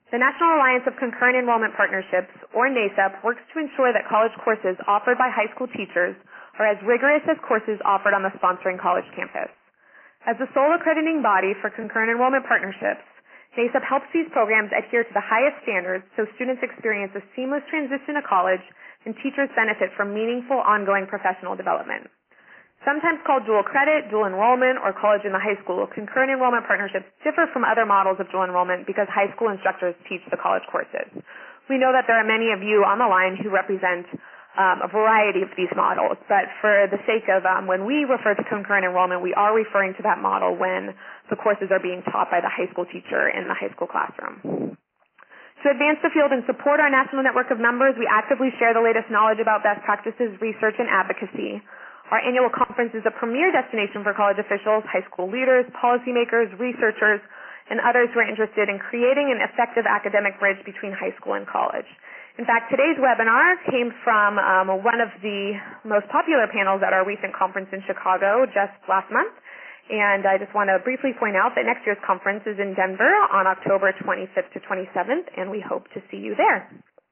The National Alliance of Concurrent Enrollment Partnerships, or NACEP, works to ensure that college courses offered by high school teachers are as rigorous as courses offered on the sponsoring college campus. As the sole accrediting body for concurrent enrollment partnerships, NACEP helps these programs adhere to the highest standards so students experience a seamless transition to college and teachers benefit from meaningful ongoing professional development. Sometimes called dual credit, dual enrollment, or college in the high school, concurrent enrollment partnerships differ from other models of dual enrollment because high school instructors teach the college courses. We know that there are many of you on the line who represent a variety of these models, but for the sake of when we refer to concurrent enrollment, we are referring to that model when the courses are being taught by the high school teacher in the high school classroom. To advance the field and support our national network of members, we actively share the latest knowledge about best practices, research, and advocacy. Our annual conference is a premier destination for college officials, high school leaders, policymakers, researchers, and others who are interested in creating an effective academic bridge between high school and college. In fact, today's webinar came from one of the most popular panels at our recent conference in Chicago just last month. And I just want to briefly point out that next year's conference is in Denver on October 25th to 27th, and we hope to see you there.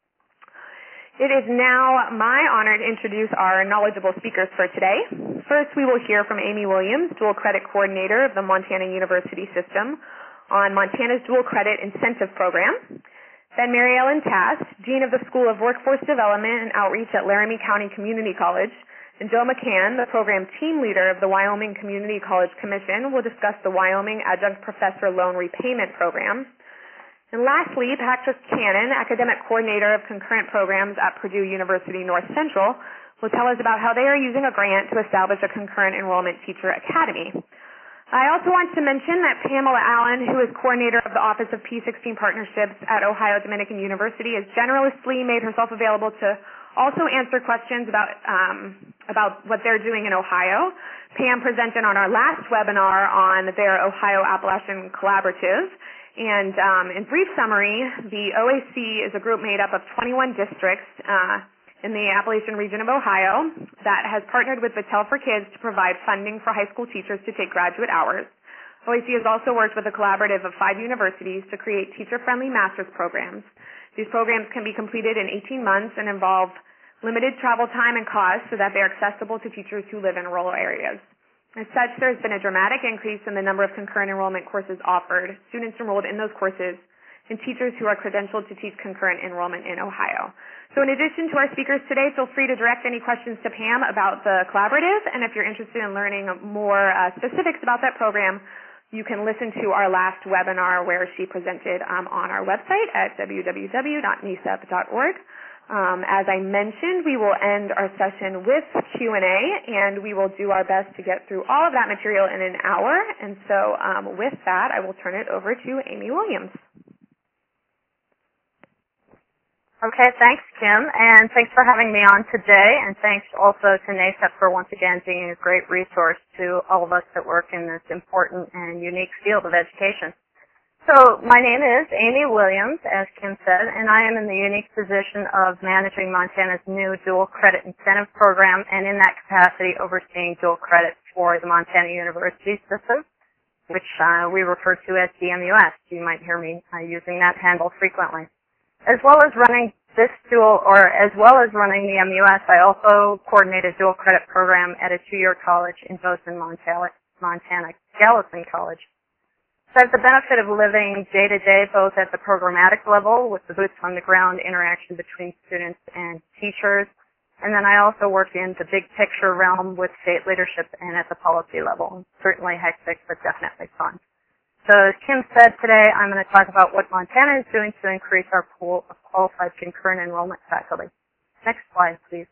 It is now my honor to introduce our knowledgeable speakers for today. First, we will hear from Amy Williams, Dual Credit Coordinator of the Montana University System, on Montana's Dual Credit Incentive Program. Then Mary Ellen Tass, Dean of the School of Workforce Development and Outreach at Laramie County Community College, and Joe McCann, the Program Team Leader of the Wyoming Community College Commission, will discuss the Wyoming Adjunct Professor Loan Repayment Program. And lastly, Patrick Cannon, Academic Coordinator of Concurrent Programs at Purdue University North Central, will tell us about how they are using a grant to establish a concurrent enrollment teacher academy. I also want to mention that Pamela Allen, who is coordinator of the Office of P16 Partnerships at Ohio Dominican University, has generously made herself available to also answer questions about what they're doing in Ohio. Pam presented on our last webinar on their Ohio Appalachian Collaborative. And in brief summary, the OAC is a group made up of 21 districts in the Appalachian region of Ohio that has partnered with Battelle for Kids to provide funding for high school teachers to take graduate hours. OAC has also worked with a collaborative of 5 universities to create teacher-friendly master's programs. These programs can be completed in 18 months and involve limited travel time and cost so that they are accessible to teachers who live in rural areas. As such, there has been a dramatic increase in the number of concurrent enrollment courses offered, students enrolled in those courses, and teachers who are credentialed to teach concurrent enrollment in Ohio. So in addition to our speakers today, feel free to direct any questions to Pam about the collaborative, and if you're interested in learning more specifics about that program, you can listen to our last webinar where she presented on our website at www.nacep.org. As I mentioned, we will end our session with Q&A, and we will do our best to get through all of that material in an hour. And so with that, I will turn it over to Amy Williams. Okay, thanks, Kim, and thanks for having me on today, and thanks also to NACEP for once again being a great resource to all of us that work in this important and unique field of education. So my name is Amy Williams, as Kim said, and I am in the unique position of managing Montana's new dual credit incentive program, and in that capacity overseeing dual credit for the Montana University System, which we refer to as DMUS. You might hear me using that handle frequently. As well as running the MUS, I also coordinate a dual credit program at a 2-year college in Bozeman, Montana, Gallatin College. So I have the benefit of living day-to-day both at the programmatic level with the boots-on-the-ground interaction between students and teachers, and then I also work in the big picture realm with state leadership and at the policy level. Certainly hectic, but definitely fun. So as Kim said today, I'm going to talk about what Montana is doing to increase our pool of qualified concurrent enrollment faculty. Next slide, please.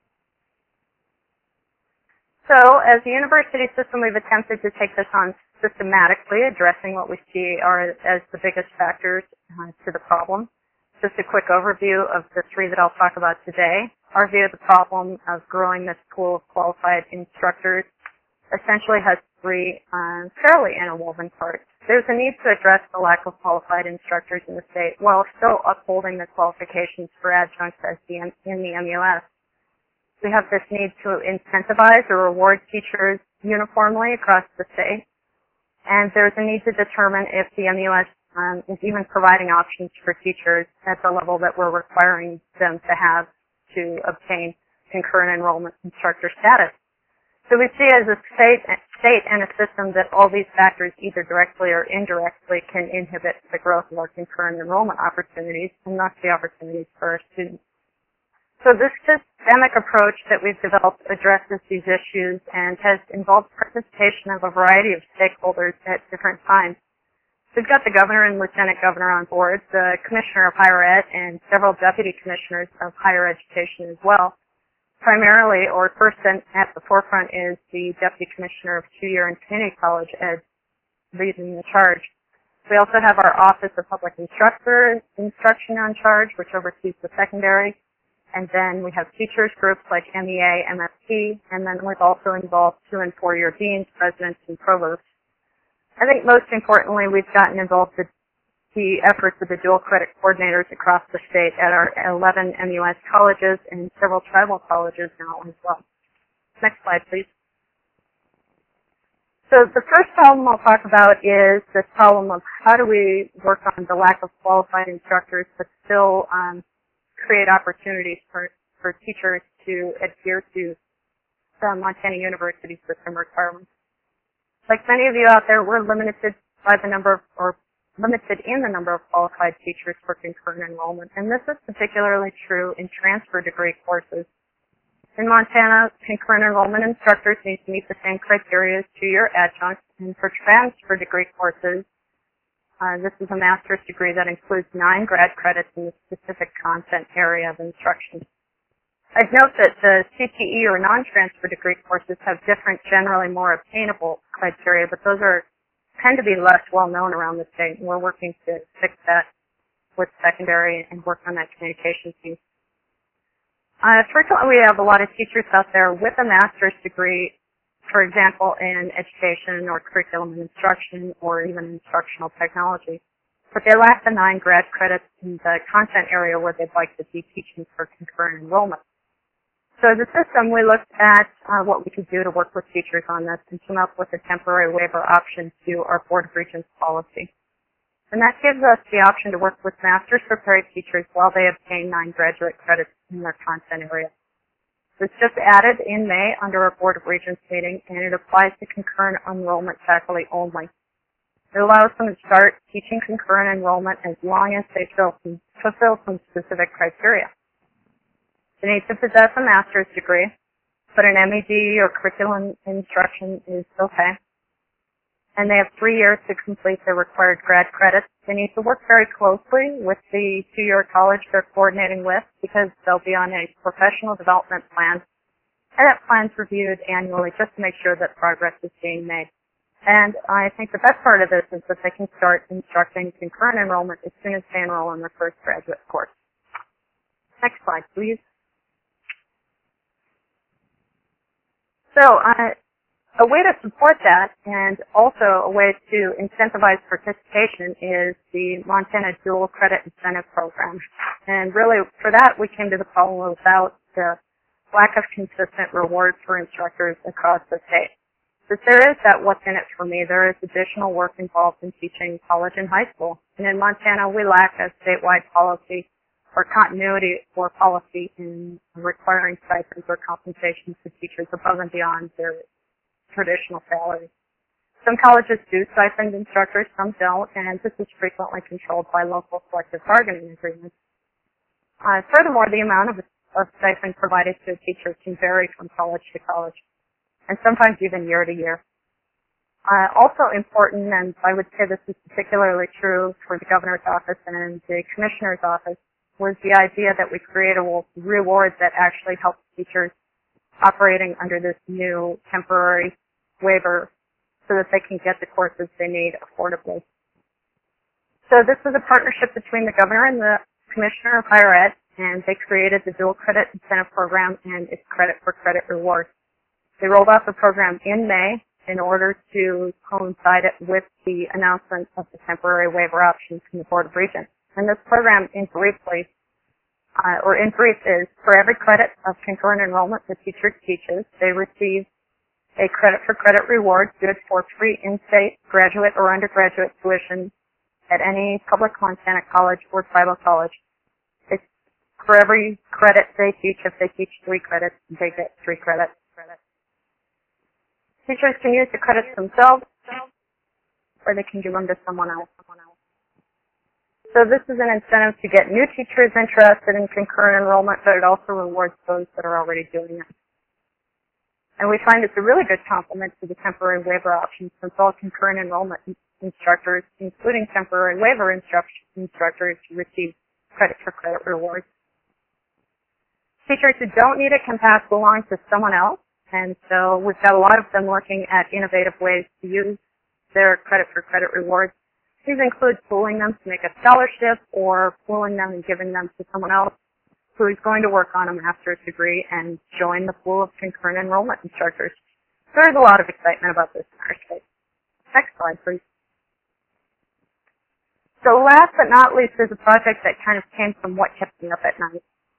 So as a university system, we've attempted to take this on systematically, addressing what we see are as the biggest factors to the problem. Just a quick overview of the 3 that I'll talk about today. Our view of the problem of growing this pool of qualified instructors essentially has 3 fairly interwoven parts. There's a need to address the lack of qualified instructors in the state while still upholding the qualifications for adjuncts as in the MUS. We have this need to incentivize or reward teachers uniformly across the state. And there's a need to determine if the MUS is even providing options for teachers at the level that we're requiring them to have to obtain concurrent enrollment instructor status. So we see as a state and a system that all these factors, either directly or indirectly, can inhibit the growth of our concurrent enrollment opportunities and thus the opportunities for our students. So this systemic approach that we've developed addresses these issues and has involved participation of a variety of stakeholders at different times. We've got the governor and lieutenant governor on board, the commissioner of higher ed, and several deputy commissioners of higher education as well. Primarily, or first and at the forefront, is the deputy commissioner of two-year and community college ed leading the charge. We also have our Office of Public Instruction on charge, which oversees the secondary. And then we have teachers groups like MEA, MSP, and then we've also involved 2- and 4-year deans, presidents, and provosts. I think most importantly, we've gotten involved with the efforts of the dual credit coordinators across the state at our 11 MUS colleges and several tribal colleges now as well. Next slide, please. So the first problem I'll talk about is this problem of how do we work on the lack of qualified instructors but still create opportunities for teachers to adhere to the Montana University system requirements. Like many of you out there, we're limited by the number or limited in the number of qualified teachers for concurrent enrollment, and this is particularly true in transfer degree courses. In Montana, concurrent enrollment instructors need to meet the same criteria as two-year adjuncts, and for transfer degree courses, this is a master's degree that includes 9 grad credits in the specific content area of instruction. I'd note that the CTE or non-transfer degree courses have different, generally more obtainable criteria, but those tend to be less well known around the state, and we're working to fix that with secondary and work on that communication piece. Frequently, we have a lot of teachers out there with a master's degree, for example, in education or curriculum and instruction or even instructional technology, but they lack the 9 grad credits in the content area where they'd like to be teaching for concurrent enrollment. So as a system, we looked at what we could do to work with teachers on this and came up with a temporary waiver option to our Board of Regents policy. And that gives us the option to work with master's prepared teachers while they obtain 9 graduate credits in their content area. It's just added in May under our Board of Regents meeting, and it applies to concurrent enrollment faculty only. It allows them to start teaching concurrent enrollment as long as they fulfill some specific criteria. They need to possess a master's degree, but an MED or curriculum instruction is okay. And they have 3 years to complete their required grad credits. They need to work very closely with the two-year college they're coordinating with because they'll be on a professional development plan. And that plan's reviewed annually just to make sure that progress is being made. And I think the best part of this is that they can start instructing concurrent enrollment as soon as they enroll in their first graduate course. Next slide, please. So, a way to support that and also a way to incentivize participation is the Montana Dual Credit Incentive Program. And really, for that, we came to the problem about the lack of consistent rewards for instructors across the state. But there is that what's in it for me. There is additional work involved in teaching college and high school. And in Montana, we lack a statewide policy or continuity or policy in requiring stipends or compensations for teachers above and beyond their traditional salaries. Some colleges do stipend instructors, some don't, and this is frequently controlled by local collective bargaining agreements. Furthermore, the amount of stipend provided to a teacher can vary from college to college, and sometimes even year to year. Also important, and I would say this is particularly true for the governor's office and the commissioner's office, was the idea that we create a reward that actually helps teachers operating under this new temporary waiver so that they can get the courses they need affordably. So this is a partnership between the governor and the commissioner of higher ed, and they created the dual credit incentive program and its credit for credit reward. They rolled out the program in May in order to coincide it with the announcement of the temporary waiver option from the Board of Regents. And this program, in brief, is for every credit of concurrent enrollment the teacher teaches, they receive a credit for credit reward good for free in-state graduate or undergraduate tuition at any public Montana college or tribal college. It's for every credit they teach. If they teach 3 credits, they get 3 credits. Teachers can use the credits themselves, or they can give them to someone else. So this is an incentive to get new teachers interested in concurrent enrollment, but it also rewards those that are already doing it. And we find it's a really good complement to the temporary waiver option, since all concurrent enrollment instructors, including temporary waiver instructors, receive credit for credit rewards. Teachers who don't need it can pass along to someone else, and so we've got a lot of them looking at innovative ways to use their credit for credit rewards. These include pooling them to make a scholarship, or pooling them and giving them to someone else who is going to work on a master's degree and join the pool of concurrent enrollment instructors. There's a lot of excitement about this in our state. Next slide, please. So last but not least, there's a project that kind of came from what kept me up at night.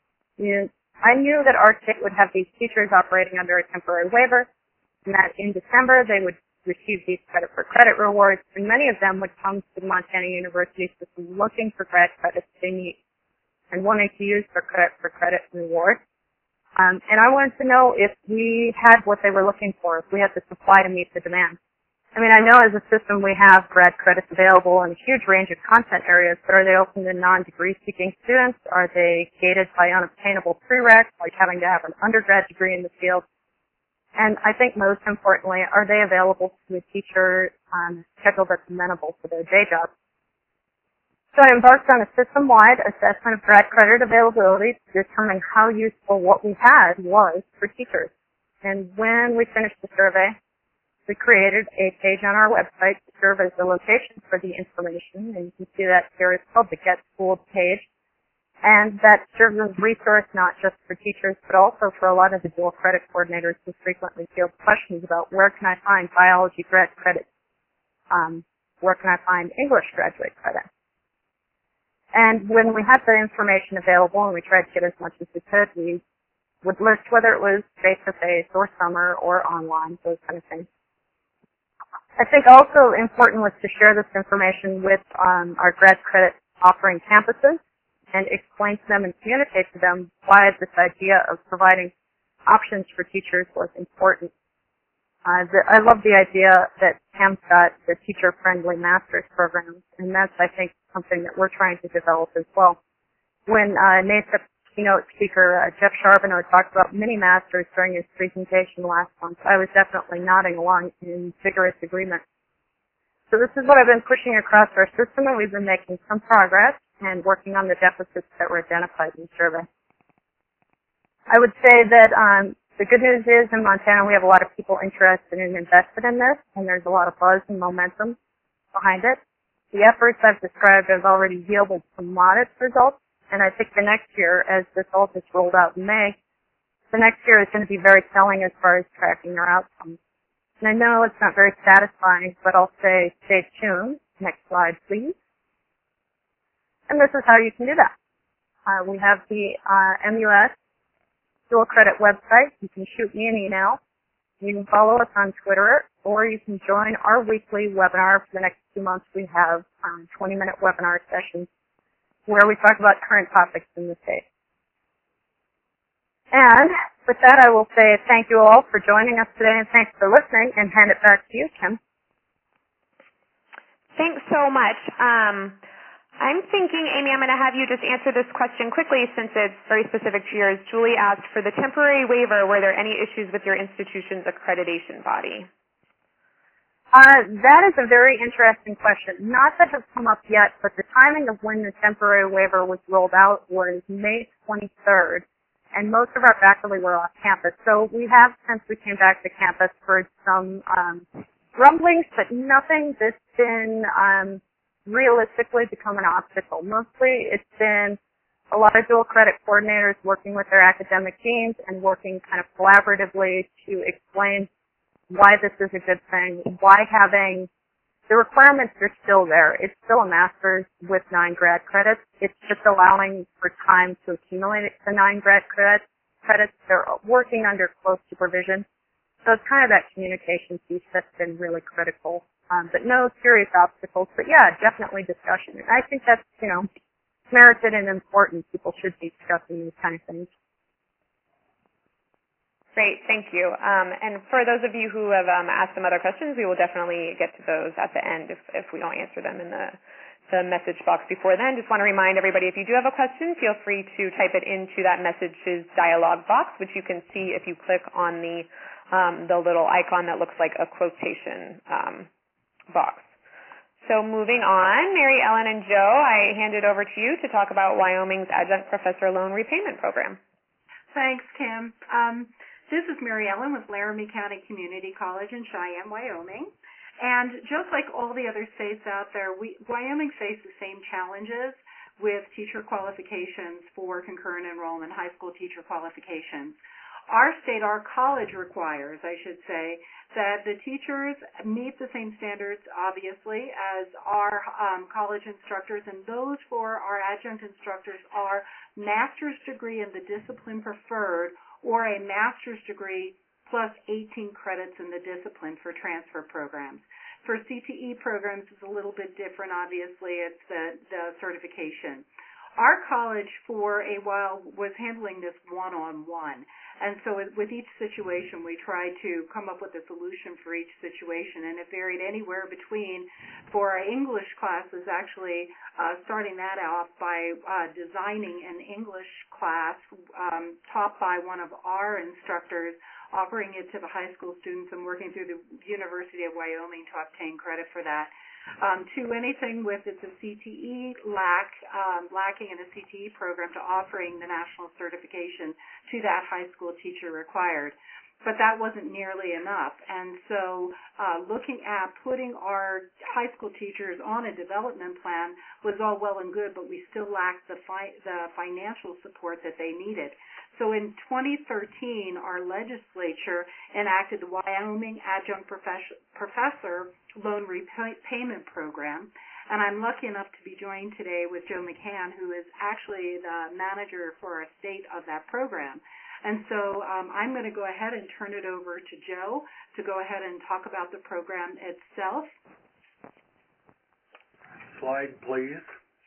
I knew that our state would have these teachers operating under a temporary waiver, and that in December they would receive these credit for credit rewards, and many of them would come to the Montana University system looking for grad credits they need and wanting to use for credit rewards. And I wanted to know if we had what they were looking for, if we had the supply to meet the demand. I mean, I know as a system we have grad credits available in a huge range of content areas, but are they open to non-degree seeking students? Are they gated by unobtainable prereqs, like having to have an undergrad degree in the field? And I think most importantly, are they available to a teacher on a schedule that's amenable to their day job? So I embarked on a system-wide assessment of grad credit availability to determine how useful what we had was for teachers. And when we finished the survey, we created a page on our website to serve as the location for the information, and you can see that here. It's called the Get Schooled page. And that serves as a resource not just for teachers, but also for a lot of the dual credit coordinators who frequently field questions about where can I find biology grad credit, where can I find English graduate credit. And when we had the information available and we tried to get as much as we could, we would list whether it was face-to-face or summer or online, those kind of things. I think also important was to share this information with our grad credit offering campuses and explain to them and communicate to them why this idea of providing options for teachers was important. I love the idea that Cam's got the teacher-friendly master's programs, and that's, I think, something that we're trying to develop as well. When NASEP keynote speaker Jeff Charbonneau talked about mini-masters during his presentation last month, I was definitely nodding along in vigorous agreement. So this is what I've been pushing across our system, and we've been making some progress and working on the deficits that were identified in the survey. I would say that the good news is in Montana we have a lot of people interested and invested in this, and there's a lot of buzz and momentum behind it. The efforts I've described have already yielded some modest results, and I think the next year, as this all gets rolled out in May, the next year is going to be very telling as far as tracking our outcomes. And I know it's not very satisfying, but I'll say stay tuned. Next slide, please. And this is how you can do that. We have the MUS dual credit website. You can shoot me an email. You can follow us on Twitter, or you can join our weekly webinar. For the next 2 months, we have 20-minute webinar sessions where we talk about current topics in the state. And with that, I will say thank you all for joining us today, and thanks for listening, and hand it back to you, Kim. Thanks so much. I'm thinking, Amy, I'm going to have you just answer this question quickly since it's very specific to yours. Julie asked, for the temporary waiver, were there any issues with your institution's accreditation body? That is a very interesting question. Not that has come up yet, but the timing of when the temporary waiver was rolled out was May 23rd, and most of our faculty were off campus. So we have, since we came back to campus, heard some rumblings, but nothing that's been realistically become an obstacle. Mostly it's been a lot of dual credit coordinators working with their academic teams and working kind of collaboratively to explain why this is a good thing, why having the requirements are still there. It's still a master's with 9 grad credits. It's just allowing for time to accumulate the 9 grad credits. They're working under close supervision. So it's kind of that communication piece that's been really critical but no serious obstacles. But yeah, definitely discussion. And I think that's, merited and important. People should be discussing these kind of things. Great, thank you. And for those of you who have asked some other questions, we will definitely get to those at the end if we don't answer them in the message box before then. Just want to remind everybody, if you do have a question, feel free to type it into that messages dialog box, which you can see if you click on the little icon that looks like a quotation box. So moving on, Mary Ellen and Joe, I hand it over to you to talk about Wyoming's Adjunct Professor Loan Repayment Program. Thanks, Kim. This is Mary Ellen with Laramie County Community College in Cheyenne, Wyoming. And just like all the other states out there, Wyoming faces the same challenges with teacher qualifications for concurrent enrollment, high school teacher qualifications. Our state, our college requires, I should say, that the teachers meet the same standards, obviously, as our college instructors, and those for our adjunct instructors are master's degree in the discipline preferred or a master's degree plus 18 credits in the discipline for transfer programs. For CTE programs, it's a little bit different, obviously. It's the certification. Our college, for a while, was handling this one-on-one. And so with each situation, we tried to come up with a solution for each situation. And it varied anywhere between, for our English classes, actually starting that off by designing an English class taught by one of our instructors, offering it to the high school students and working through the University of Wyoming to obtain credit for that. To anything with it's a CTE lacking in a CTE program to offering the national certification to that high school teacher required. But that wasn't nearly enough. And so looking at putting our high school teachers on a development plan was all well and good, but we still lacked the financial support that they needed. So in 2013, our legislature enacted the Wyoming Adjunct Professor Loan Repayment Program, and I'm lucky enough to be joined today with Joe McCann, who is actually the manager for our state of that program. And so I'm going to go ahead and turn it over to Joe to go ahead and talk about the program itself. Slide, please.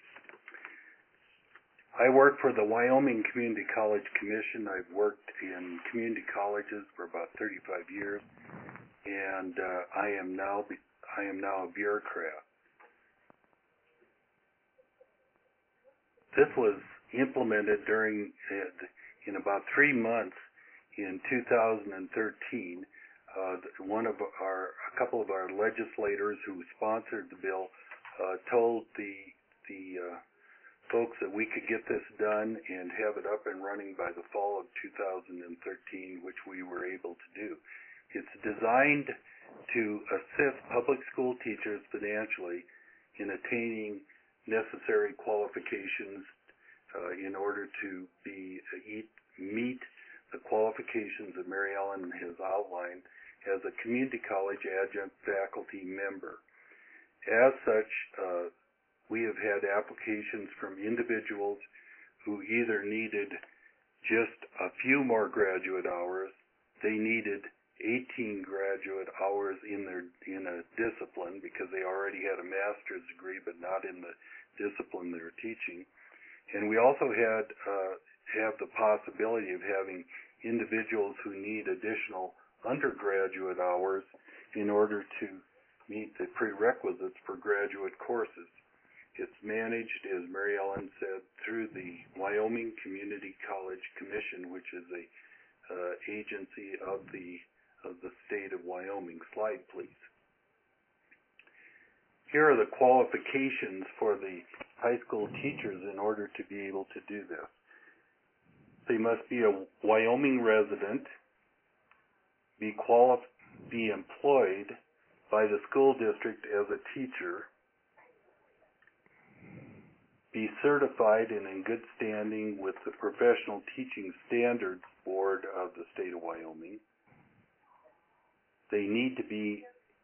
I work for the Wyoming Community College Commission. I've worked in community colleges for about 35 years, and I am now a bureaucrat. This was implemented in about 3 months in 2013. A couple of our legislators who sponsored the bill told the folks that we could get this done and have it up and running by the fall of 2013, which we were able to do. It's designed to assist public school teachers financially in attaining necessary qualifications in order to meet the qualifications that Mary Ellen has outlined as a community college adjunct faculty member. As such, we have had applications from individuals who either needed just a few more graduate hours, they needed 18 graduate hours in a discipline because they already had a master's degree but not in the discipline they're teaching. And we also have the possibility of having individuals who need additional undergraduate hours in order to meet the prerequisites for graduate courses. It's managed, as Mary Ellen said, through the Wyoming Community College Commission, which is a agency of the state of Wyoming. Slide, please. Here are the qualifications for the high school teachers in order to be able to do this. They must be a Wyoming resident, be employed by the school district as a teacher, be certified and in good standing with the Professional Teaching Standards Board of the state of Wyoming. They need to be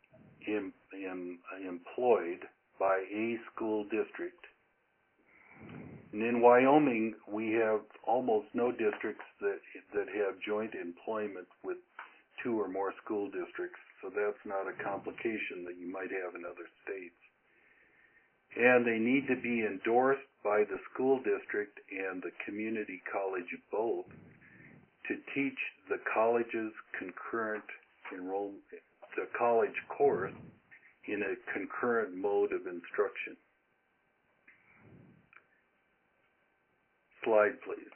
employed by a school district. And in Wyoming, we have almost no districts that have joint employment with 2 or more school districts, so that's not a complication that you might have in other states. And they need to be endorsed by the school district and the community college both to teach the college's concurrent enrollment, the college course in a concurrent mode of instruction. Slide, please.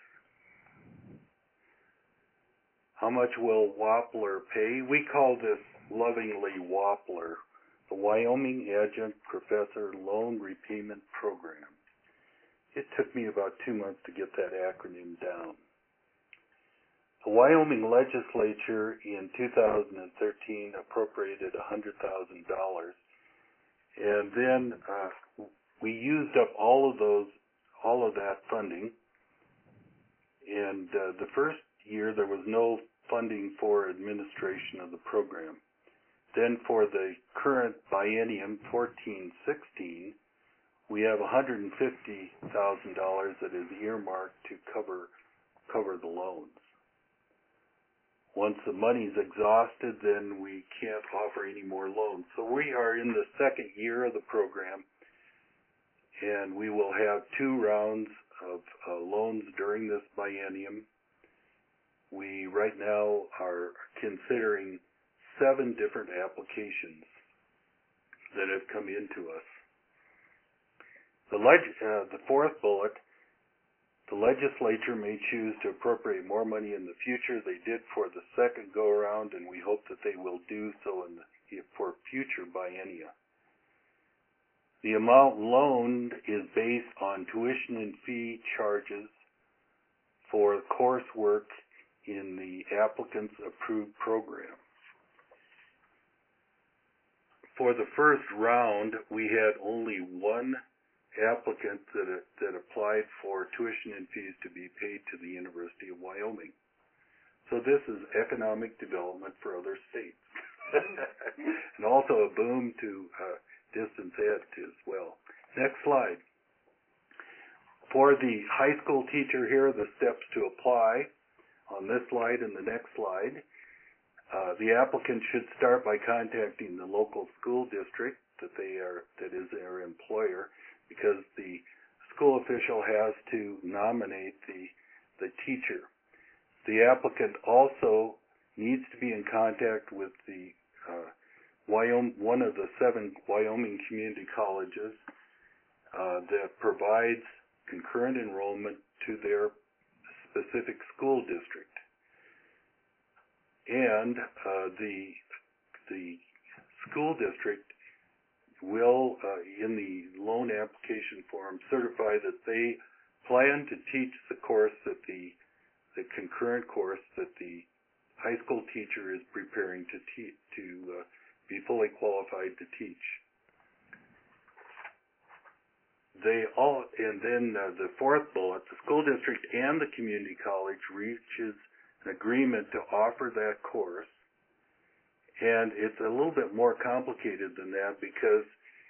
How much will Wappler pay? We call this lovingly Wappler, the Wyoming Adjunct Professor Loan Repayment Program. It took me about 2 months to get that acronym down. The Wyoming legislature in 2013 appropriated $100,000, and then we used up all of that funding. And the first year there was no funding for administration of the program. Then for the current biennium 14-16, we have $150,000 that is earmarked to cover the loans. Once the money's exhausted, then we can't offer any more loans. So we are in the second year of the program, and we will have 2 rounds of loans during this biennium. We right now are considering 7 different applications that have come into us. The fourth bullet, the legislature may choose to appropriate more money in the future. They did for the second go-around, and we hope that they will do so for future biennia. The amount loaned is based on tuition and fee charges for coursework in the applicant's approved program. For the first round, we had only 1 applicant that applied for tuition and fees to be paid to the University of Wyoming. So this is economic development for other states. And also a boom to distance ed as well. Next slide. For the high school teacher, here are the steps to apply on this slide and the next slide. The applicant should start by contacting the local school district that is their employer, because the school official has to nominate the teacher. The applicant also needs to be in contact with the one of the 7 Wyoming community colleges that provides concurrent enrollment to their specific school district. And the school district will, in the loan application form, certify that they plan to teach the course that the concurrent course that the high school teacher is preparing to be fully qualified to teach. And then the fourth bullet, the school district and the community college reaches an agreement to offer that course. And it's a little bit more complicated than that, because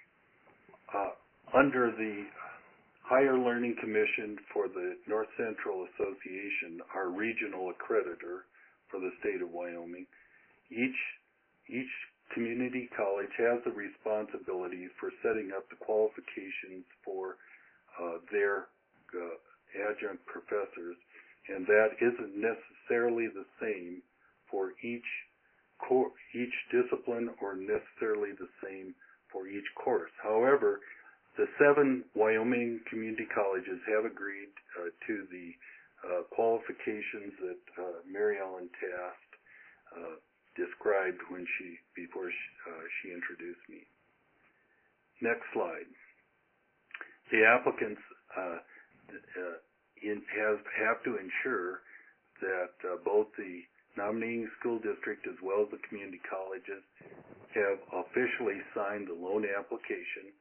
under the Higher Learning Commission for the North Central Association, our regional accreditor for the state of Wyoming, each community college has the responsibility for setting up the qualifications for their adjunct professors, and that isn't necessarily the same for each discipline, or necessarily the same for each course. However, the 7 Wyoming community colleges have agreed to the qualifications that Mary Ellen Tast described before she introduced me. Next slide. The applicants have to ensure that both the nominating school district as well as the community colleges have officially signed the loan application.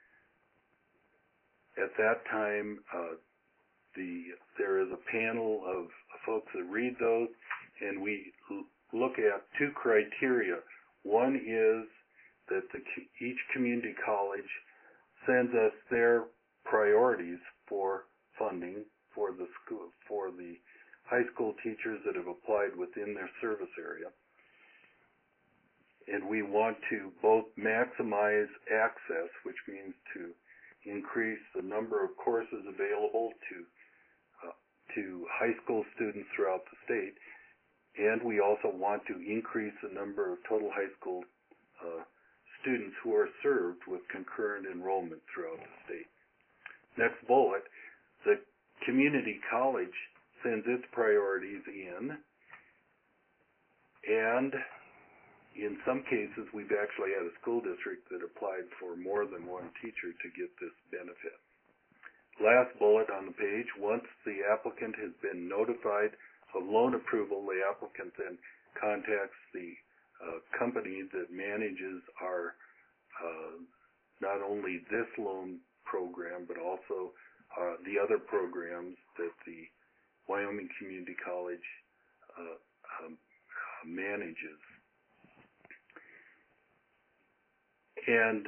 At that time, there is a panel of folks that read those, and we look at 2 criteria. One is that each community college sends us their priorities for funding for the high school teachers that have applied within their service area. and we want to both maximize access, which means to increase the number of courses available to high school students throughout the state, and we also want to increase the number of total high school students who are served with concurrent enrollment throughout the state. Next bullet, the community college sends its priorities in, and in some cases we've actually had a school district that applied for more than one teacher to get this benefit. Last bullet on the page, once the applicant has been notified of loan approval, the applicant then contacts the company that manages our not only this loan program but also the other programs that the Wyoming Community College manages. And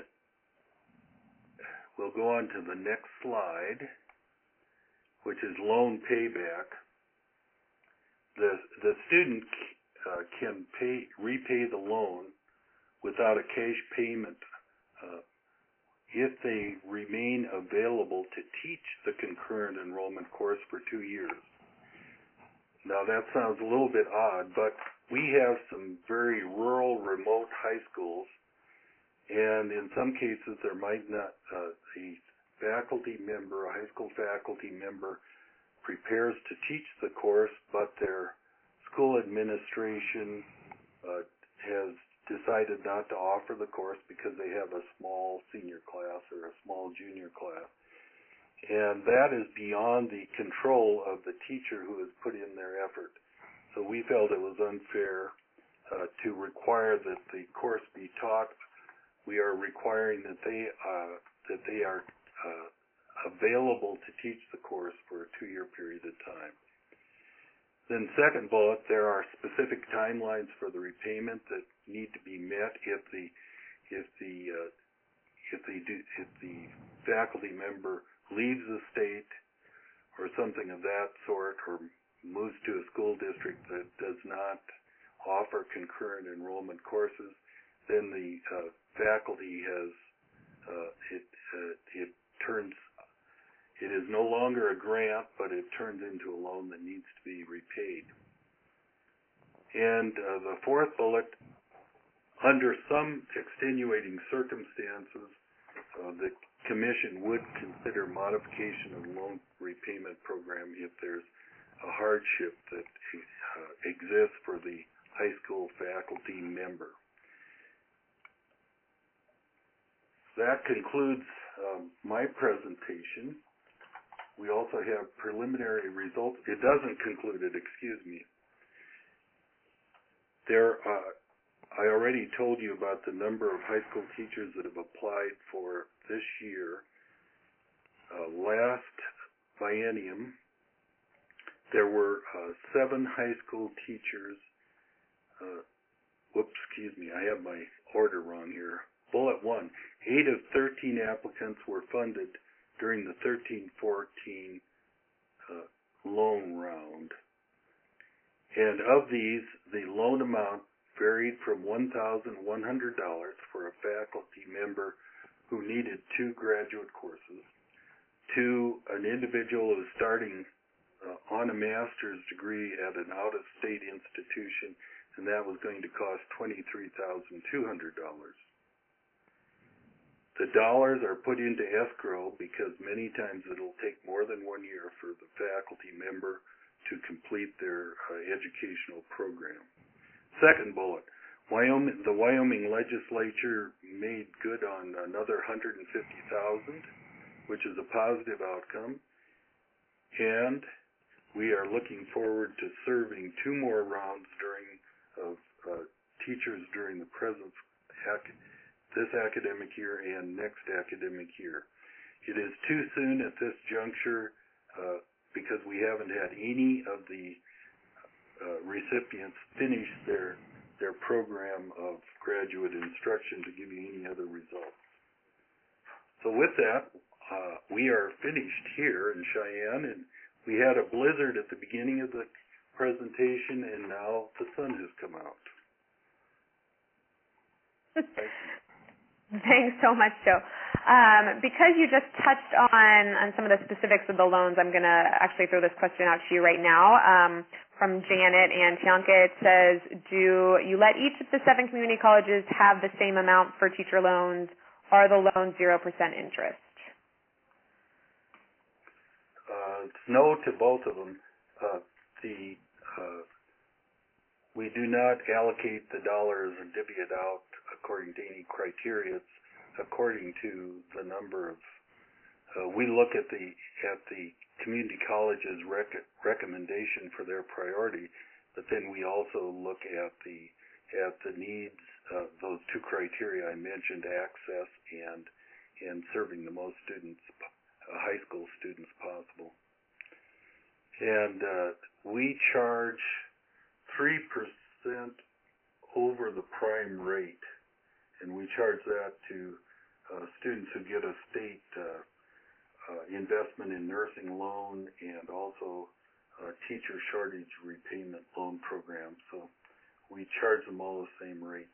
we'll go on to the next slide, which is loan payback. The student can repay the loan without a cash payment if they remain available to teach the concurrent enrollment course for 2 years. Now that sounds a little bit odd, but we have some very rural, remote high schools, and in some cases there might not, a faculty member, a high school faculty member prepares to teach the course, but their school administration has decided not to offer the course because they have a small senior class or a small junior class. And that is beyond the control of the teacher who has put in their effort. So we felt it was unfair to require that the course be taught. We are requiring that they are available to teach the course for a 2-year period of time. Then second bullet, there are specific timelines for the repayment that need to be met if the faculty member leaves the state or something of that sort, or moves to a school district that does not offer concurrent enrollment courses. Then the faculty has it is no longer a grant, but it turns into a loan that needs to be repaid. And the fourth bullet, under some extenuating circumstances, the Commission would consider modification of the loan repayment program if there's a hardship that exists for the high school faculty member. That concludes my presentation. We also have preliminary results. It doesn't conclude it, excuse me. I already told you about the number of high school teachers that have applied for this year. Last biennium, there were 7 high school teachers. Excuse me, I have my order wrong here. Bullet 1, 8 of 13 applicants were funded during the 13-14 loan round. And of these, the loan amount varied from $1,100 for a faculty member who needed 2 graduate courses to an individual who was starting on a master's degree at an out-of-state institution, and that was going to cost $23,200. The dollars are put into escrow because many times it'll take more than 1 year for the faculty member to complete their educational program. Second bullet, the Wyoming legislature made good on another $150,000, which is a positive outcome, and we are looking forward to serving 2 more rounds of teachers during the this academic year and next academic year. It is too soon at this juncture because we haven't had any of the recipients finish their program of graduate instruction to give you any other results. So with that, we are finished here in Cheyenne, and we had a blizzard at the beginning of the presentation, and now the sun has come out. Thanks so much, Joe. Because you just touched on some of the specifics of the loans, I'm going to actually throw this question out to you right now. From Janet and Tianka, it says, do you let each of the 7 community colleges have the same amount for teacher loans? Are the loans 0% interest? No to both of them. We do not allocate the dollars and divvy it out according to any criteria. It's according to the number of. We look at the community college's recommendation for their priority, but then we also look at the needs of those 2 criteria I mentioned: access and serving the most students, high school students possible. And we charge 3% over the prime rate, and we charge that to students who get a state investment in nursing loan and also teacher shortage repayment loan program. So we charge them all the same rate.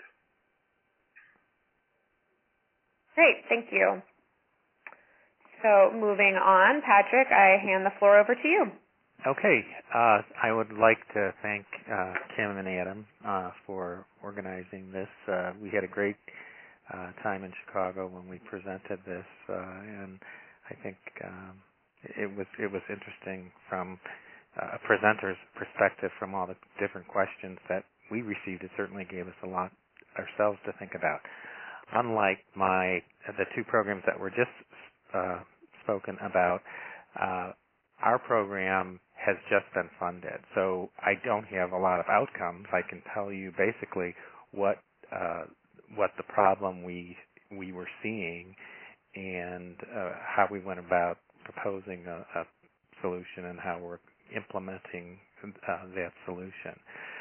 Great, thank you. So moving on, Patrick, I hand the floor over to you. Okay, I would like to thank Kim and Adam for organizing this. We had a great time in Chicago when we presented this, and I think it was interesting from a presenter's perspective from all the different questions that we received. It certainly gave us a lot ourselves to think about. Unlike the 2 programs that were just spoken about, our program has just been funded, so I don't have a lot of outcomes. I can tell you basically what the problem we were seeing and how we went about proposing a solution and how we're implementing that solution.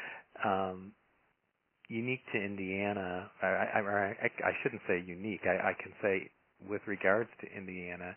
Unique to Indiana, I shouldn't say unique. I can say with regards to Indiana,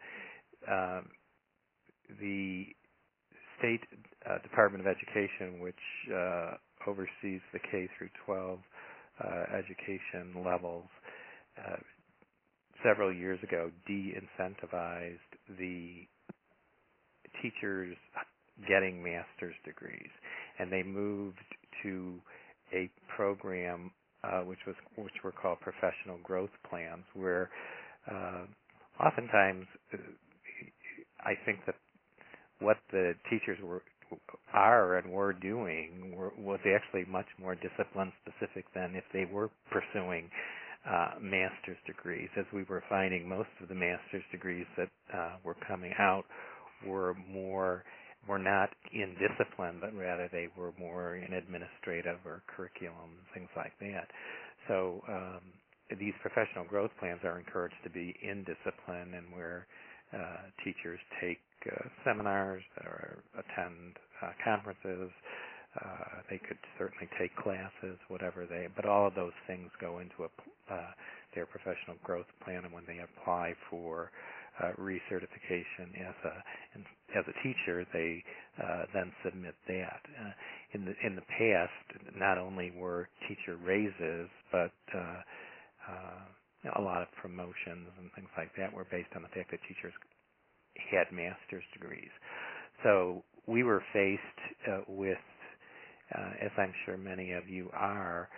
the State Department of Education, which oversees the K through 12 education levels, several years ago de-incentivized the teachers getting master's degrees, and they moved to a program which were called professional growth plans, where oftentimes I think that what the teachers are and were doing was actually much more discipline specific than if they were pursuing master's degrees. As we were finding, most of the master's degrees that were coming out were not in discipline, but rather they were more in administrative or curriculum, things like that. So these professional growth plans are encouraged to be in discipline, and where teachers take seminars or attend conferences. They could certainly take classes, but all of those things go into their professional growth plan, and when they apply for recertification as a teacher, they then submit that. In the past, not only were teacher raises, but a lot of promotions and things like that were based on the fact that teachers had master's degrees. So we were faced with, as I'm sure many of you are,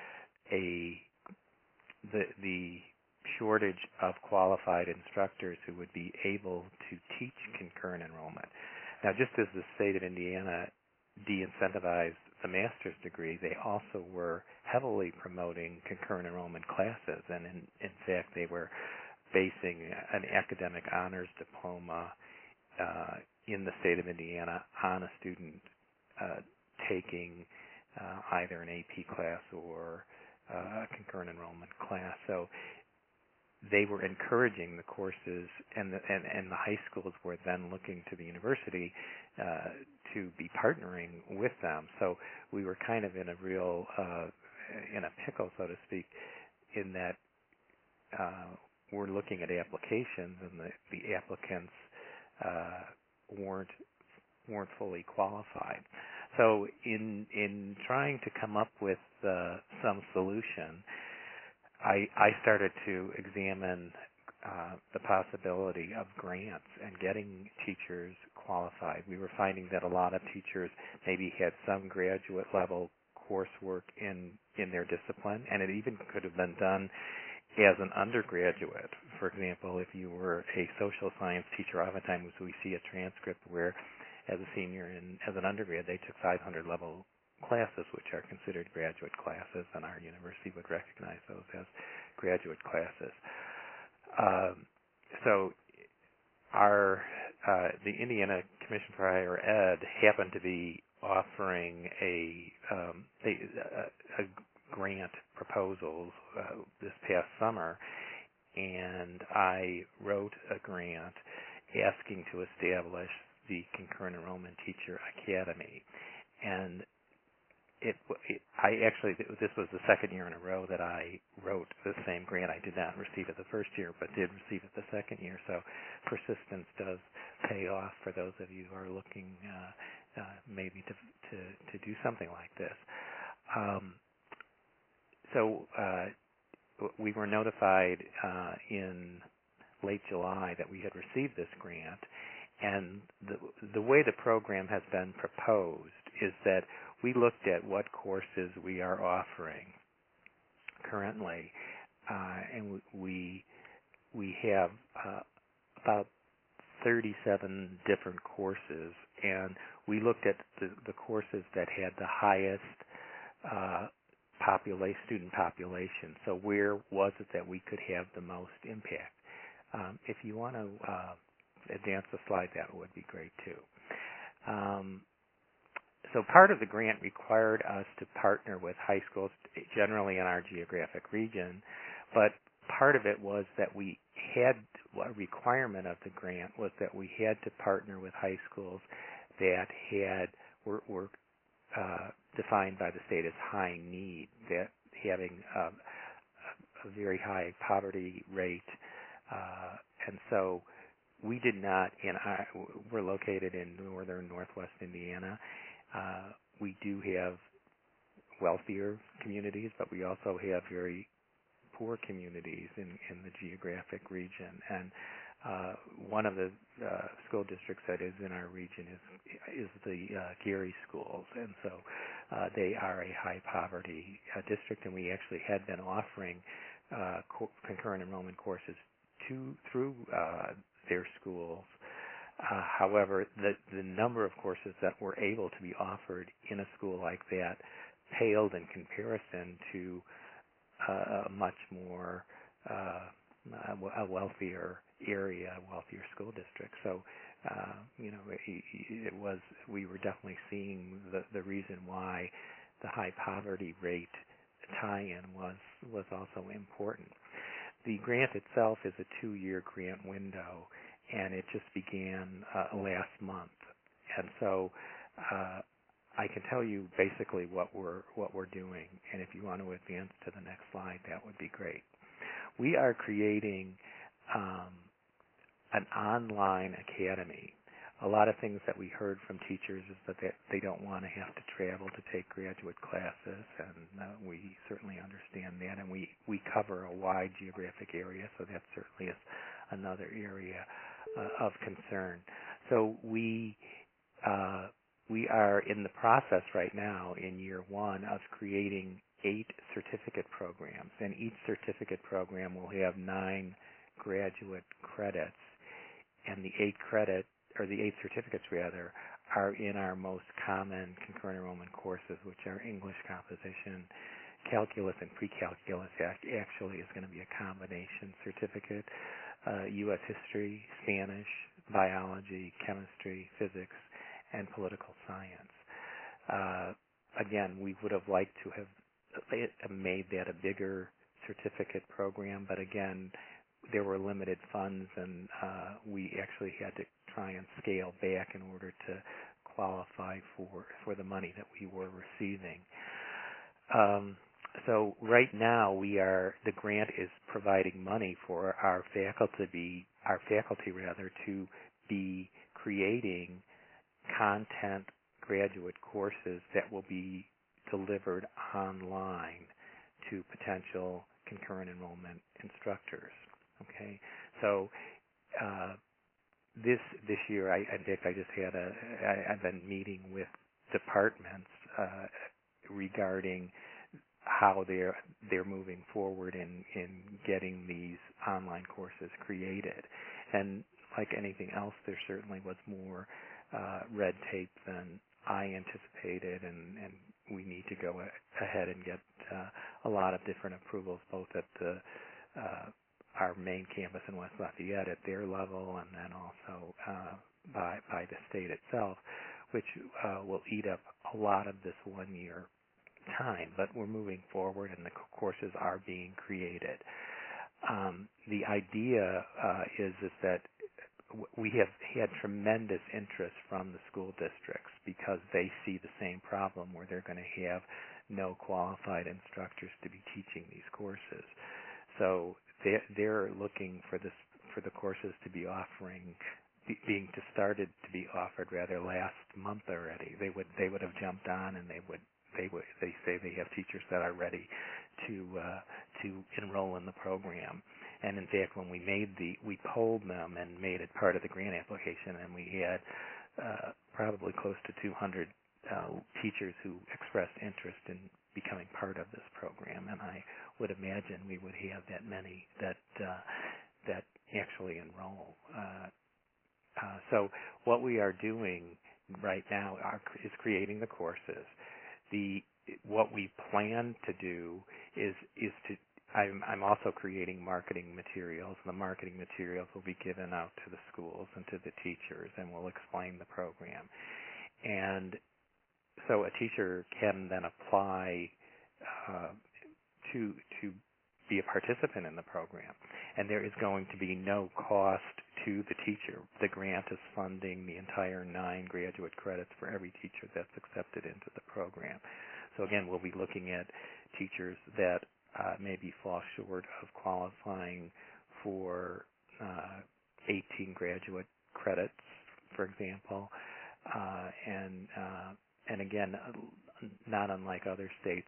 the shortage of qualified instructors who would be able to teach concurrent enrollment. Now, just as the state of Indiana de-incentivized the master's degree, they also were heavily promoting concurrent enrollment classes, and in fact they were basing an academic honors diploma in the state of Indiana on a student taking either an AP class or a concurrent enrollment class. So they were encouraging the courses, and the high schools were then looking to the university to be partnering with them. So we were kind of in a real in a pickle, so to speak, in that we're looking at applications, and the applicants weren't fully qualified. So in trying to come up with some solution, I started to examine the possibility of grants and getting teachers qualified. We were finding that a lot of teachers maybe had some graduate level coursework in their discipline, and it even could have been done as an undergraduate. For example, if you were a social science teacher, oftentimes we see a transcript where as a senior and as an undergrad they took 500 level classes, which are considered graduate classes, and our university would recognize those as graduate classes. So the Indiana Commission for Higher Ed happened to be offering a grant proposals this past summer, and I wrote a grant asking to establish the Concurrent Enrollment Teacher Academy. And this was the second year in a row that I wrote the same grant. I did not receive it the first year, but did receive it the second year. So persistence does pay off for those of you who are looking maybe to do something like this. So we were notified in late July that we had received this grant, and the way the program has been proposed is that we looked at what courses we are offering currently, and we have about 37 different courses, and we looked at the courses that had the highest student population. So where was it that we could have the most impact? If you want to advance the slide, that would be great too. So part of the grant required us to partner with high schools, generally in our geographic region, but part of it was that we had, a requirement of the grant was that we had to partner with high schools that were defined by the state as high need, that having a very high poverty rate, and so we did not. We're located in northwest Indiana. We do have wealthier communities, but we also have very poor communities in the geographic region. And one of the school districts that is in our region is the Gary schools, and so they are a high poverty district, and we actually had been offering concurrent enrollment courses through their schools. However, the number of courses that were able to be offered in a school like that paled in comparison to a much more a wealthier area, a wealthier school district. So, we were definitely seeing the reason why the high poverty rate tie-in was also important. The grant itself is a 2-year grant window, and it just began last month. And so I can tell you basically what we're doing, and if you want to advance to the next slide, that would be great. We are creating an online academy. A lot of things that we heard from teachers is that they don't want to have to travel to take graduate classes, and we certainly understand that, and we cover a wide geographic area, so that certainly is another area of concern. So we are in the process right now in year 1 of creating 8 certificate programs, and each certificate program will have 9 graduate credits, and the 8 certificates rather are in our most common concurrent enrollment courses, which are English composition, calculus, and pre-calculus. Actually is going to be a combination certificate, U.S. history, Spanish, biology, chemistry, physics, and political science. Again, we would have liked to have made that a bigger certificate program, but again, there were limited funds, and we actually had to try and scale back in order to qualify for the money that we were receiving. So right now, the grant is providing money for our faculty to be creating content graduate courses that will be delivered online to potential concurrent enrollment instructors. Okay, so this year, in fact, I just had I've been meeting with departments regarding how they're moving forward in getting these online courses created. And like anything else, there certainly was more red tape than I anticipated, and we need to go ahead and get a lot of different approvals, both at the our main campus in West Lafayette at their level, and then also by the state itself, which will eat up a lot of this 1 year time. But we're moving forward, and the courses are being created. The idea is that we have had tremendous interest from the school districts because they see the same problem where they're going to have no qualified instructors to be teaching these courses. So they're looking for the courses to be started to be offered rather last month already. They would have jumped on, and they say they have teachers that are ready to enroll in the program. And in fact, when we polled them and made it part of the grant application, and we had probably close to 200 teachers who expressed interest in becoming part of this program, and I would imagine we would have that many that actually enroll. So what we are doing right now is creating the courses. What we plan to do is to I'm also creating marketing materials, and the marketing materials will be given out to the schools and to the teachers, and we'll explain the program. And so a teacher can then apply to be a participant in the program, and there is going to be no cost to the teacher. The grant is funding the entire 9 graduate credits for every teacher that's accepted into the program. So again, we'll be looking at teachers that maybe fall short of qualifying for 18 graduate credits, for example, and again, not unlike other states,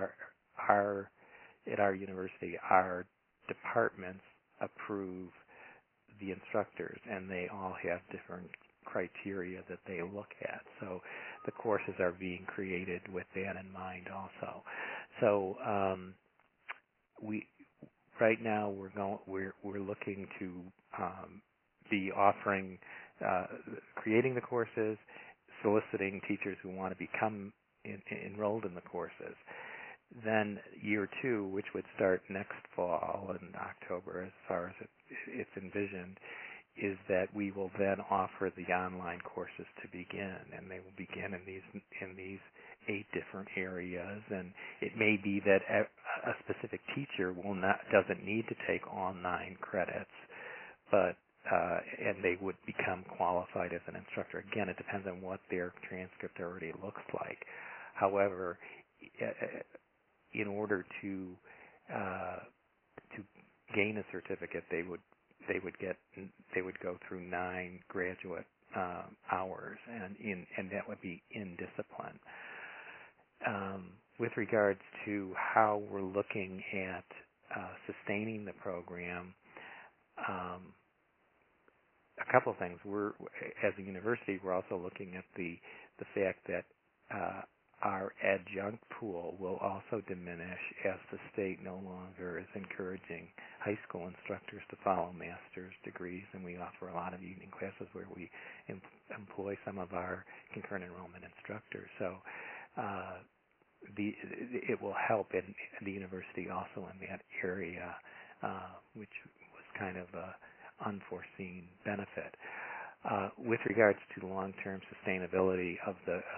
at our university, our departments approve the instructors, and they all have different criteria that they look at. So the courses are being created with that in mind also. So right now we're looking to be offering, creating the courses, soliciting teachers who want to become enrolled in the courses. Then year 2, which would start next fall in October, as far as it's envisioned, is that we will then offer the online courses to begin, and they will begin in these 8 different areas. And it may be that a specific teacher doesn't need to take all 9 credits, but and they would become qualified as an instructor. Again, it depends on what their transcript already looks like. However, in order to gain a certificate, they would go through 9 graduate hours, and that would be in discipline. With regards to how we're looking at sustaining the program, a couple of things. As a university, we're also looking at the fact that our adjunct pool will also diminish as the state no longer is encouraging high school instructors to follow master's degrees, and we offer a lot of evening classes where we employ some of our concurrent enrollment instructors. So it will help in the university also in that area, which was kind of a unforeseen benefit. With regards to the long-term sustainability of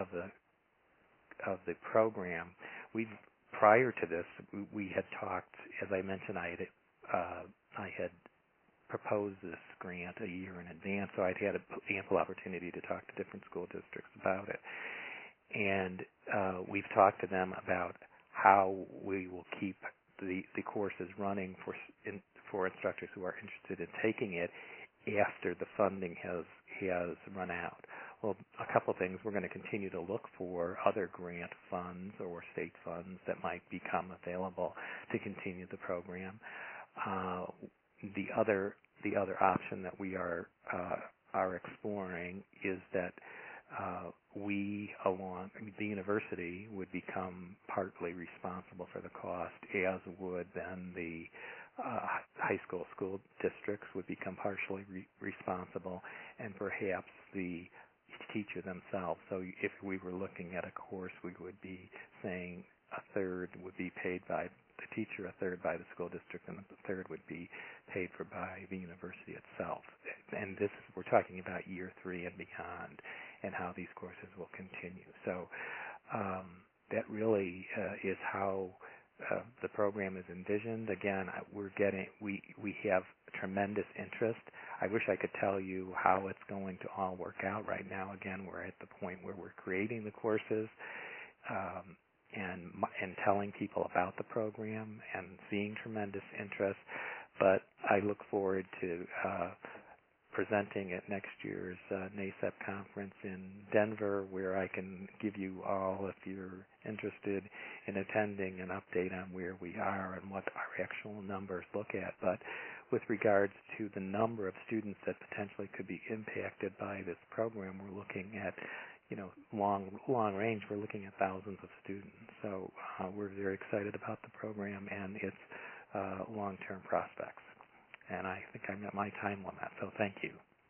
the program, prior to this, we had talked, as I mentioned, I had proposed this grant a year in advance, so I'd had ample opportunity to talk to different school districts about it. And we've talked to them about how we will keep the courses running for instructors who are interested in taking it after the funding has run out. well, a couple of things. We're going to continue to look for other grant funds or state funds that might become available to continue the program. The other option that we are exploring is that the university would become partly responsible for the cost, as would then the high school districts would become partially responsible, and perhaps the teacher themselves. So if we were looking at a course, we would be saying a third would be paid by the teacher, a third by the school district, and a third would be paid for by the university itself. And we're talking about year 3 and beyond, and how these courses will continue. So that really is how the program is envisioned. Again, we have tremendous interest. I wish I could tell you how it's going to all work out. Right now, again, we're at the point where we're creating the courses and telling people about the program and seeing tremendous interest. But I look forward to presenting at next year's NASEP conference in Denver, where I can give you all, if you're interested in attending, an update on where we are and what our actual numbers look at. But with regards to the number of students that potentially could be impacted by this program, we're looking at, long range, we're looking at thousands of students. So we're very excited about the program and its long-term prospects. And I think I'm at my time limit, so thank you.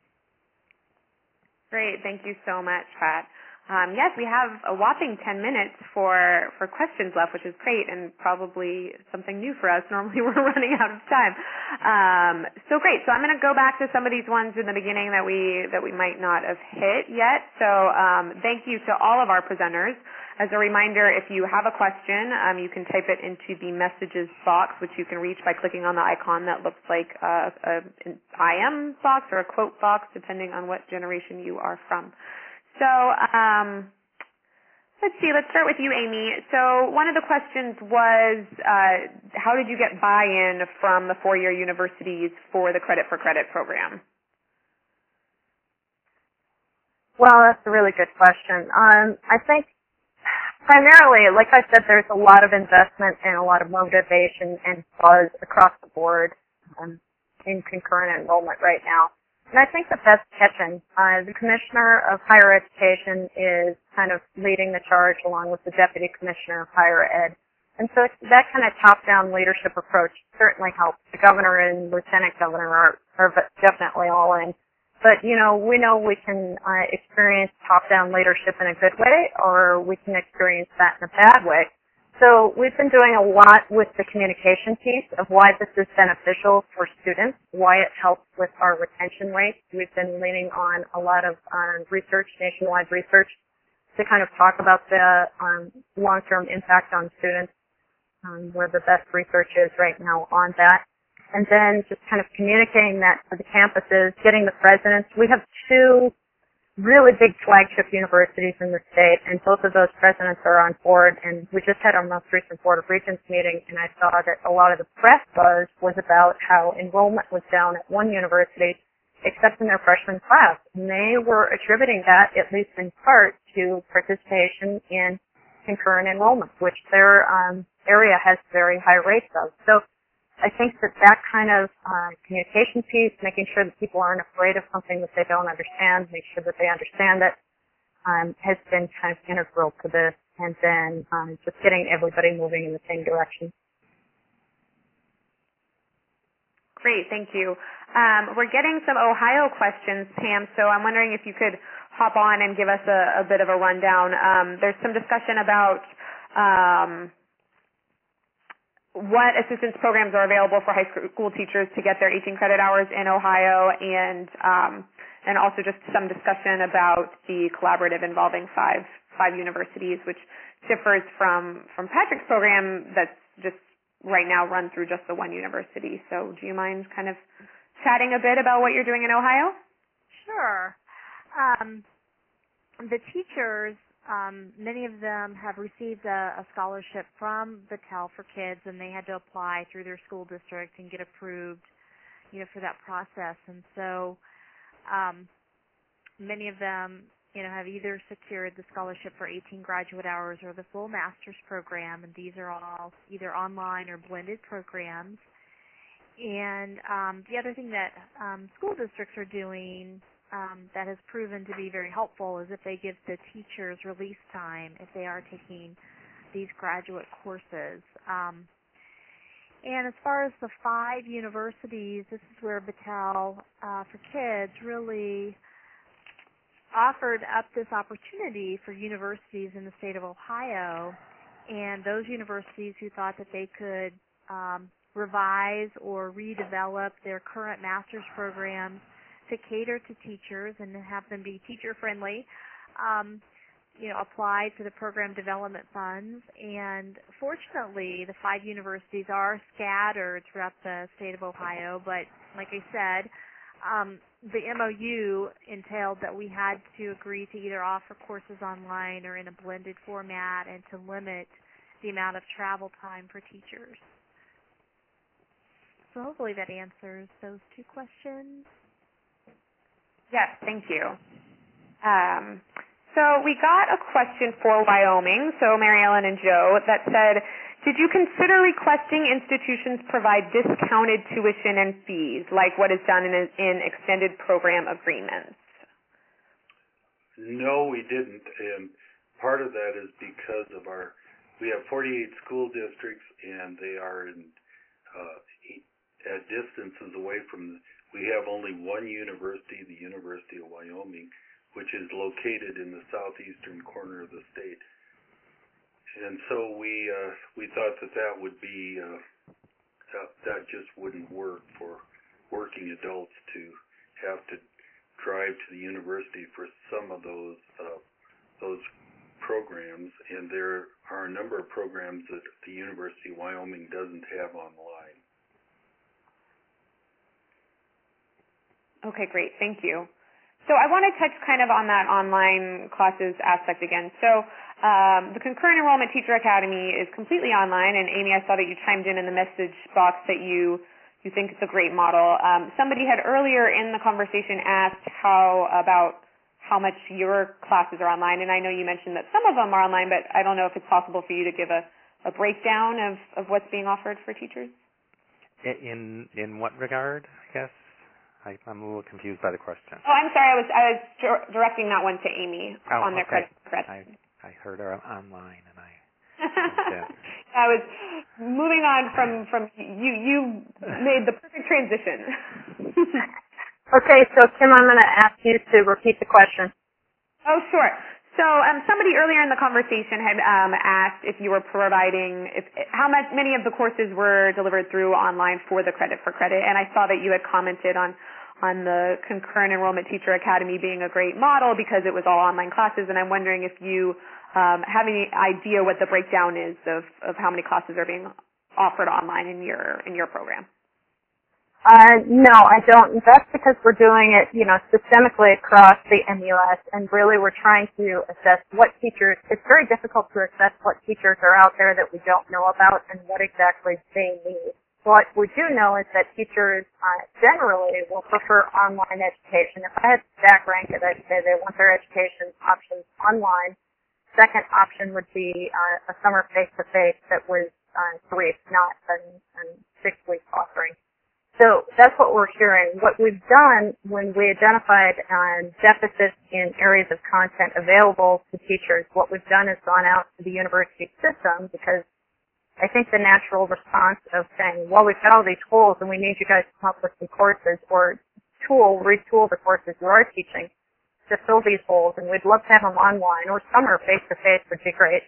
Great. Thank you so much, Pat. Yes, we have a whopping 10 minutes for questions left, which is great and probably something new for us. Normally we're running out of time. So great. So I'm going to go back to some of these ones in the beginning that we might not have hit yet. So thank you to all of our presenters. As a reminder, if you have a question, you can type it into the messages box, which you can reach by clicking on the icon that looks like an IM box or a quote box, depending on what generation you are from. So let's see. Let's start with you, Amy. So one of the questions was, how did you get buy-in from the four-year universities for the Credit for Credit program? Well, that's a really good question. I think primarily, like I said, there's a lot of investment and a lot of motivation and buzz across the board in concurrent enrollment right now. And I think that that's catching. The Commissioner of Higher Education is kind of leading the charge along with the Deputy Commissioner of Higher Ed. And so that kind of top-down leadership approach certainly helps. The Governor and Lieutenant Governor are definitely all in. But, we know we can experience top-down leadership in a good way, or we can experience that in a bad way. So we've been doing a lot with the communication piece of why this is beneficial for students, why it helps with our retention rates. We've been leaning on a lot of research, nationwide research, to kind of talk about the long-term impact on students, where the best research is right now on that. And then just kind of communicating that to the campuses, getting the presidents. We have 2 really big flagship universities in the state, and both of those presidents are on board. And we just had our most recent Board of Regents meeting, and I saw that a lot of the press buzz was about how enrollment was down at one university, except in their freshman class. And they were attributing that, at least in part, to participation in concurrent enrollment, which their area has very high rates of. So I think that kind of communication piece, making sure that people aren't afraid of something that they don't understand, make sure that they understand it, has been kind of integral to this. And then just getting everybody moving in the same direction. Great, thank you. We're getting some Ohio questions, Pam, so I'm wondering if you could hop on and give us a bit of a rundown. There's some discussion about what assistance programs are available for high school teachers to get their 18 credit hours in Ohio, and also just some discussion about the collaborative involving five universities, which differs from Patrick's program that's just right now run through just the one university. So do you mind kind of chatting a bit about what you're doing in Ohio? Sure. The teachers, many of them have received a scholarship from the Cal for Kids, and they had to apply through their school district and get approved, for that process. And so many of them have either secured the scholarship for 18 graduate hours or the full master's program, and these are all either online or blended programs. And the other thing that school districts are doing that has proven to be very helpful is if they give the teachers release time if they are taking these graduate courses. And as far as the 5 universities, this is where Battelle for Kids really offered up this opportunity for universities in the state of Ohio, and those universities who thought that they could revise or redevelop their current master's programs to cater to teachers and have them be teacher-friendly, applied for the program development funds. And fortunately, the 5 universities are scattered throughout the state of Ohio, but like I said, the MOU entailed that we had to agree to either offer courses online or in a blended format and to limit the amount of travel time for teachers. So hopefully that answers those 2 questions. Yes, thank you. So we got a question for Wyoming, so Mary Ellen and Joe, that said, did you consider requesting institutions provide discounted tuition and fees, like what is done in extended program agreements? No, we didn't. And part of that is because of we have 48 school districts, and they are at distances away from, we have only one university, the University of Wyoming, which is located in the southeastern corner of the state. And so we thought that would be, that just wouldn't work for working adults to have to drive to the university for some of those programs. And there are a number of programs that the University of Wyoming doesn't have online. Okay, great. Thank you. So I want to touch kind of on that online classes aspect again. So the Concurrent Enrollment Teacher Academy is completely online, and Amy, I saw that you chimed in the message box that you think it's a great model. Somebody had earlier in the conversation asked about how much your classes are online, and I know you mentioned that some of them are online, but I don't know if it's possible for you to give a breakdown of what's being offered for teachers. In what regard, I guess? I'm a little confused by the question. Oh, I'm sorry. I was directing that one to Amy on their credit. I heard her online, and I. I was moving on from you. You made the perfect transition. Okay, so Kim, I'm going to ask you to repeat the question. Oh, sure. So somebody earlier in the conversation had asked if you were providing, how many of the courses were delivered through online for the Credit for Credit, and I saw that you had commented on the Concurrent Enrollment Teacher Academy being a great model because it was all online classes, and I'm wondering if you have any idea what the breakdown is of how many classes are being offered online in your program. No, I don't. That's because we're doing it, systemically across the MUS, and really we're trying to assess what teachers, it's very difficult to assess what teachers are out there that we don't know about and what exactly they need. What we do know is that teachers generally will prefer online education. If I had to stack rank it, I'd say they want their education options online. Second option would be a summer face-to-face that was 3 weeks, not a 6-week offering. So that's what we're hearing. What we've done when we identified deficits in areas of content available to teachers, what we've done is gone out to the university system, because I think the natural response of saying, well, we've got all these tools and we need you guys to come up with some courses or retool the courses you are teaching to fill these holes, and we'd love to have them online or summer face-to-face would be great.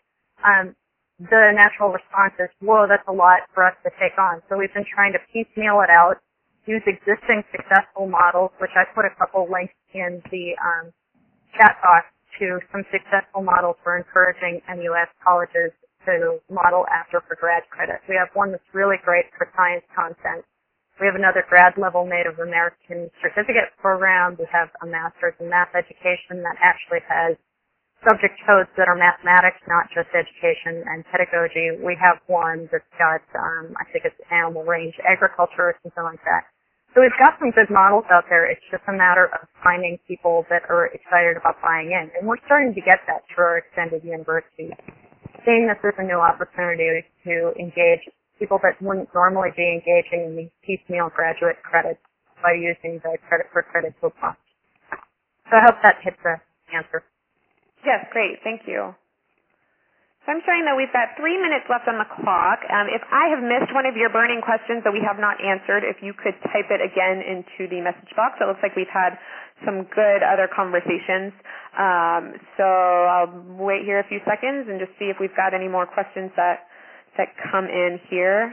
The natural response is, whoa, that's a lot for us to take on. So we've been trying to piecemeal it out, use existing successful models, which I put a couple links in the chat box to some successful models for encouraging MUS colleges to model after for grad credit. We have one that's really great for science content. We have another grad level Native American certificate program. We have a master's in math education that actually has subject codes that are mathematics, not just education and pedagogy. We have one that's got, I think it's animal range agriculture or something like that. So we've got some good models out there. It's just a matter of finding people that are excited about buying in. And we're starting to get that through our extended universities. Seeing this as a new opportunity to engage people that wouldn't normally be engaging in these piecemeal graduate credits by using the credit for credit coupon. So I hope that hits the answer. Yes, great. Thank you. So I'm showing that we've got 3 minutes left on the clock. If I have missed one of your burning questions that we have not answered, if you could type it again into the message box. It looks like we've had some good other conversations. So I'll wait here a few seconds and just see if we've got any more questions that come in here.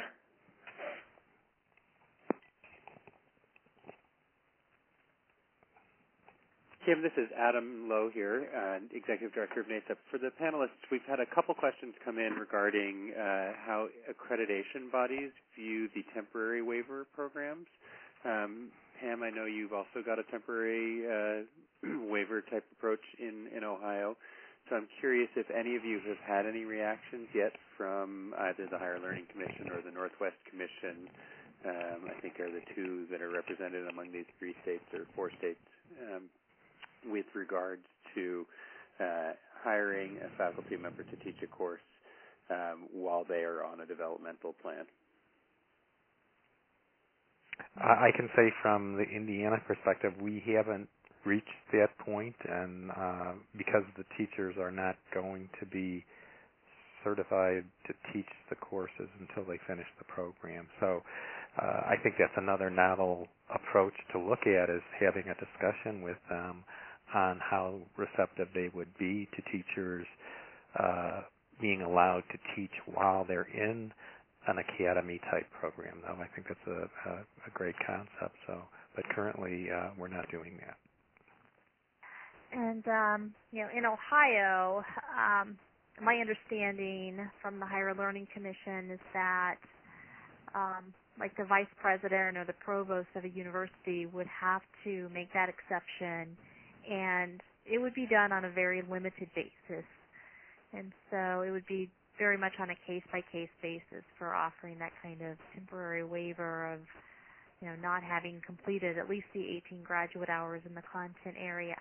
Kim, this is Adam Lowe here, Executive Director of NASEP. For the panelists, we've had a couple questions come in regarding how accreditation bodies view the temporary waiver programs. Pam, I know you've also got a temporary waiver type approach in Ohio. So I'm curious if any of you have had any reactions yet from either the Higher Learning Commission or the Northwest Commission. I think are the two that are represented among these 3 states or 4 states. With regards to hiring a faculty member to teach a course while they are on a developmental plan. I can say from the Indiana perspective, we haven't reached that point, and because the teachers are not going to be certified to teach the courses until they finish the program. So I think that's another novel approach to look at, is having a discussion with them on how receptive they would be to teachers being allowed to teach while they're in an academy-type program. Though I think that's a great concept. So, but currently we're not doing that. And in Ohio, my understanding from the Higher Learning Commission is that like the vice president or the provost of a university would have to make that exception, and it would be done on a very limited basis. And so it would be very much on a case-by-case basis for offering that kind of temporary waiver of, not having completed at least the 18 graduate hours in the content area.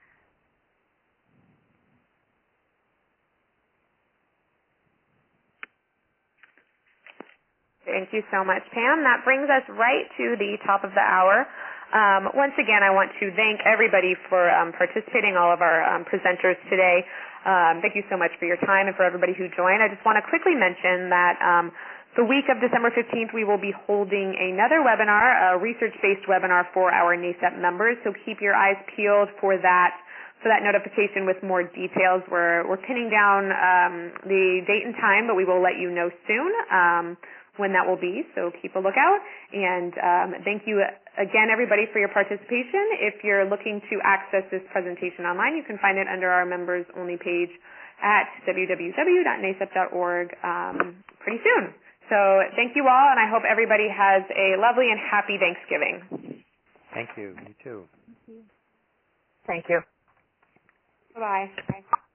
Thank you so much, Pam. That brings us right to the top of the hour. Once again, I want to thank everybody for participating, all of our presenters today. Thank you so much for your time and for everybody who joined. I just want to quickly mention that the week of December 15th, we will be holding another webinar, a research-based webinar for our NASEP members, so keep your eyes peeled for that notification with more details. We're pinning down the date and time, but we will let you know soon when that will be, so keep a lookout. And thank you again, everybody, for your participation. If you're looking to access this presentation online, you can find it under our members-only page at www.nasep.org pretty soon. So thank you all, and I hope everybody has a lovely and happy Thanksgiving. Thank you. You too. Thank you. Bye-bye. Bye.